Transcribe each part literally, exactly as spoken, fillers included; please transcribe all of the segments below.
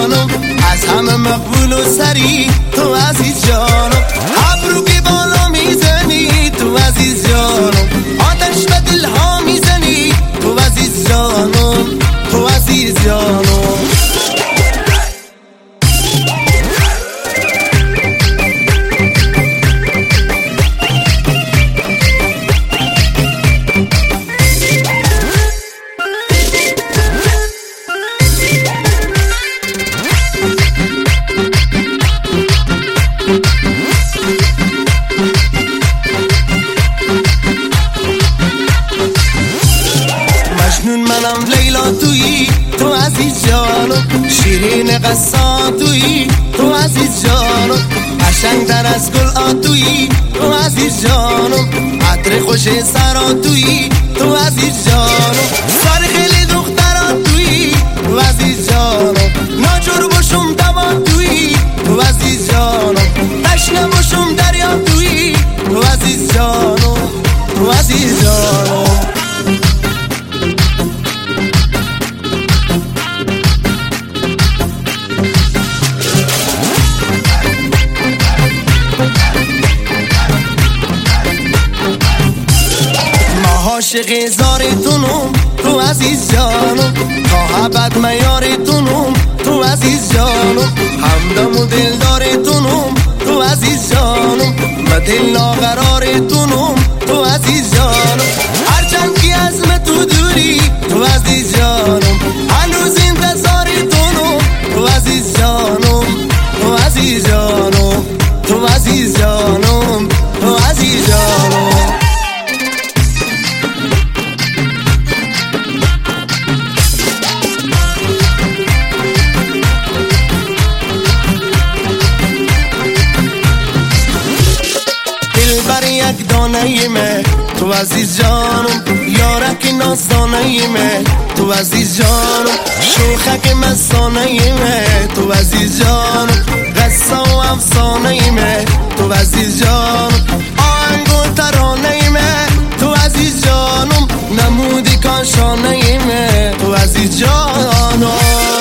جانم، از همه مقبول و سری تو عزیز جانم. ابرو که بالا میزنی تو عزیز جانم، آتش به دلها میزنی تو عزیز جانم، تو عزیز جانم. مجنون منم لیلا تویی تو عزیز جانم، شیرین قصه تویی تو عزیز جانم، قشنگ‌تر از گل آتویی تو عزیز جانم، عطر خوش سرا تویی تو عزیز جانم، سر خیلی دخترا تویی تو عزیز جانم، ناجور باشم دوا تویی تو عزیز جانم، تشنه باشم دریا تویی تو عزیز جانم، تو عزیز جانم. عاشق زارتونم تو عزیز جانم، تا ابد میارتونم تو عزیز جانم، همدم و دلدارتونم تو عزیز جانم، و دل ناقرارتونم تو عزیز جانم، هرچند که از من تو دوری تو عزیز جانم، هنوز انتظارتونم تو عزیز جانم، تو عزیز جانم، تو عزیز جانم، تو عزیز جانم. بر یک دانه ایمه تو عزیز جانم، یارک نازدانه ایمه تو عزیز جانم، شوخک مستانه ایمه تو عزیز جانم، قصه و افسانه ایمه تو عزیز جانم، آهنگ و ترانه ایمه تو عزیز جانم، نمودی کاشانه ایمه تو عزیز جانم.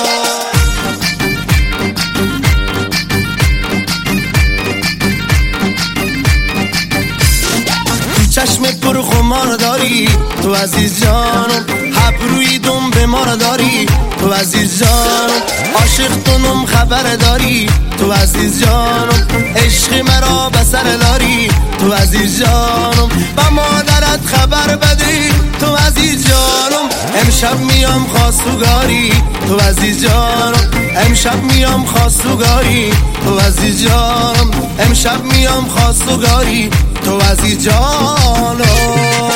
چشم پر خمار داری تو عزیز جانم، ابروی دم به مار داری تو عزیز جانم، عاشق تونم خبر داری تو عزیز جانم، عشق مرا به سر داری تو عزیز جانم، با مادرت خبر بدی تو عزیز جانم، امشب میام خواستگاری تو عزیز جانم، امشب میام خواستگاری تو عزیز جانم، امشب میام خواستگاری تو عزیز جانم.